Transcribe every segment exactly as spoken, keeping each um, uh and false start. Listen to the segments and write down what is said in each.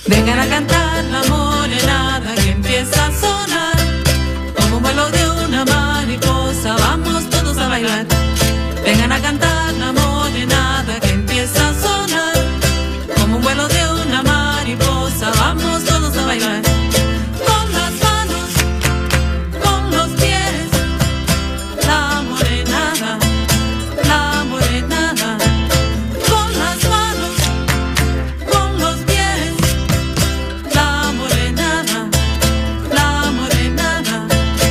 Vengan a cantar la morenada que empieza a sonar. Como un vuelo de una mariposa, vamos todos a bailar. Vengan a cantar la morenada que empieza a sonar. Como un vuelo de una mariposa, vamos todos a bailar. Con las manos, con los pies, la morenada, la morenada. Con las manos, con los pies, la morenada, la morenada.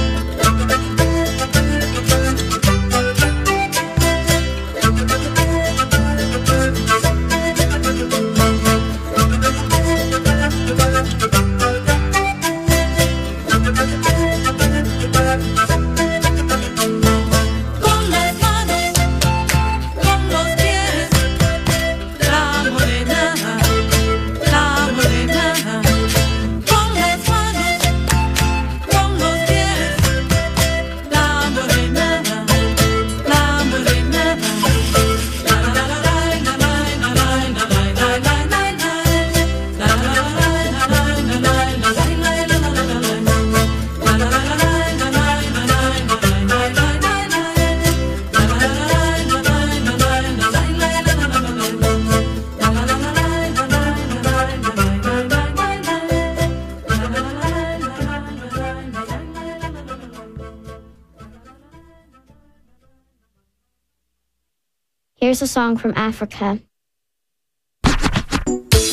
Con las manos, con los pies, la morenada, la morenada. Con las manos, con los pies, la morenada, la morenada. La la la la la la la la la la la la. La la la la la la la la Here's a song from Africa.